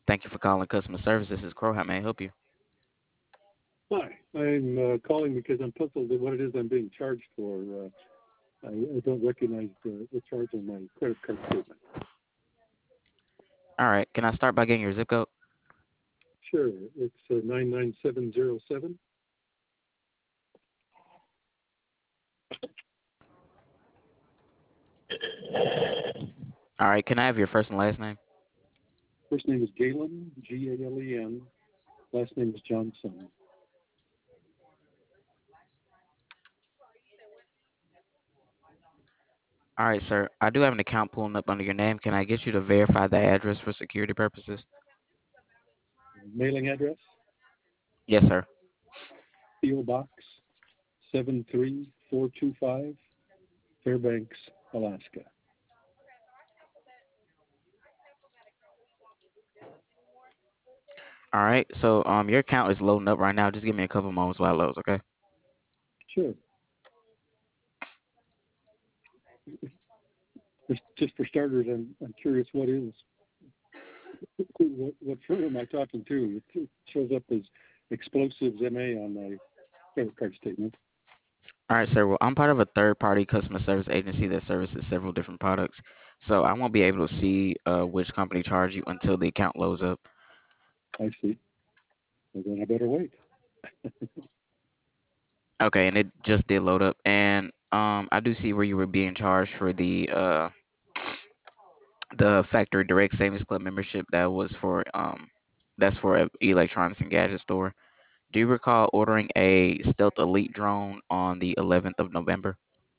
Thank you for calling customer service. This is Crow. How may I help you? Hi, I'm calling because I'm puzzled at what it is I'm being charged for. I don't recognize the charge on my credit card statement. All right. Can I start by getting your zip code? Sure, it's 99707. All right. Can I have your first and last name? First name is Galen, Galen. Last name is Johnson. All right, sir. I do have an account pulling up under your name. Can I get you to verify the address for security purposes? Mailing address, Yes, sir. PO Box 73425, Fairbanks, Alaska. All right. So your account is loading up right now. Just give me a couple moments while it loads, okay? Sure. Just for starters, I'm curious what firm am I talking to? It shows up as Explosives MA on my credit card statement. All right, sir. Well, I'm part of a third-party customer service agency that services several different products. So I won't be able to see which company charged you until the account loads up. I see. Well, then I better wait. Okay, and it just did load up. And I do see where you were being charged for the Factory Direct Savings Club membership. That's for a electronics and gadget store. Do you recall ordering a Stealth Elite drone on the 11th of November?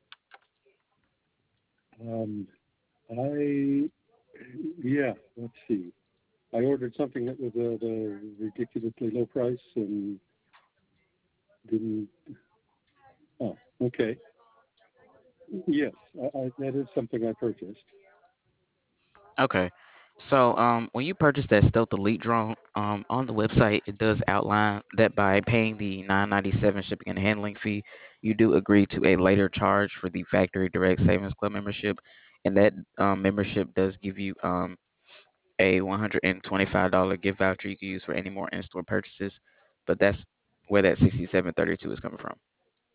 Um, I, yeah, let's see. I ordered something that was at a ridiculously low price and didn't. Oh, okay. Yes, that is something I purchased. Okay. So when you purchase that Stealth Elite drone, on the website it does outline that by paying the 9.97 shipping and handling fee, you do agree to a later charge for the Factory Direct Savings Club membership, and that membership does give you a $125 gift voucher you can use for any more in-store purchases. But that's where that 6732 is coming from.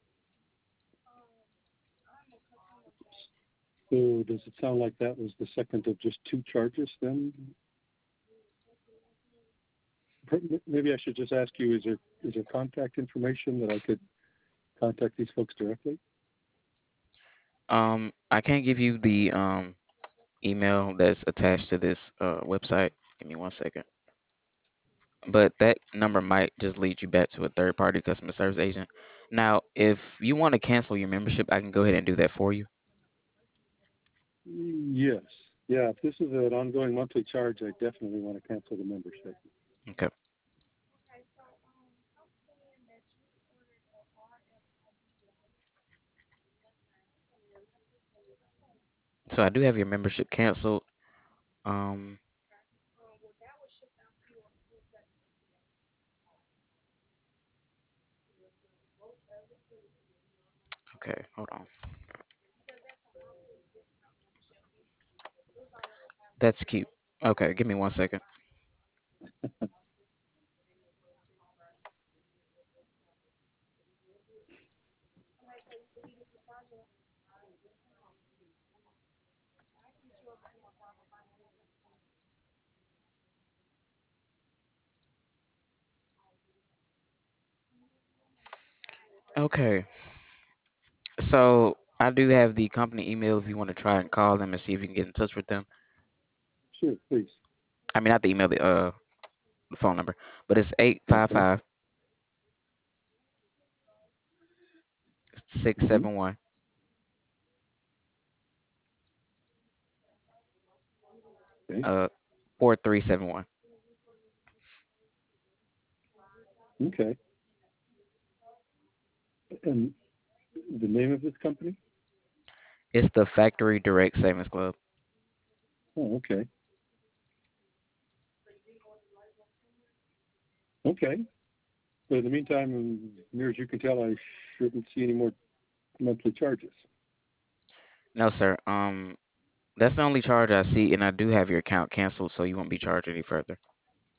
So does it sound like that was the second of just two charges then? Maybe I should just ask you, is there contact information that I could contact these folks directly? I can't give you the email that's attached to this website. Give me 1 second. But that number might just lead you back to a third party customer service agent. Now, if you want to cancel your membership, I can go ahead and do that for you. Yes. Yeah, if this is an ongoing monthly charge, I definitely want to cancel the membership. Okay. So I do have your membership canceled. Um, okay, hold on. That's cute. Okay, give me 1 second. Okay. So I do have the company email if you want to try and call them and see if you can get in touch with them. Sure, please. I mean, not the email, the phone number, but it's eight five Okay. five six Mm-hmm. seven one Okay. uh 4371. Okay. And the name of this company? It's the Factory Direct Savings Club. Oh, okay. Okay. But in the meantime, near as you can tell, I shouldn't see any more monthly charges. No, sir. That's the only charge I see, and I do have your account canceled, so you won't be charged any further.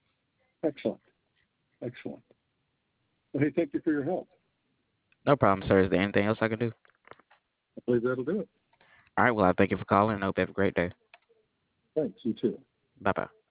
Excellent. Excellent. Well, hey, thank you for your help. No problem, sir. Is there anything else I can do? I believe that'll do it. All right. Well, I thank you for calling and I hope you have a great day. Thanks. You too. Bye bye.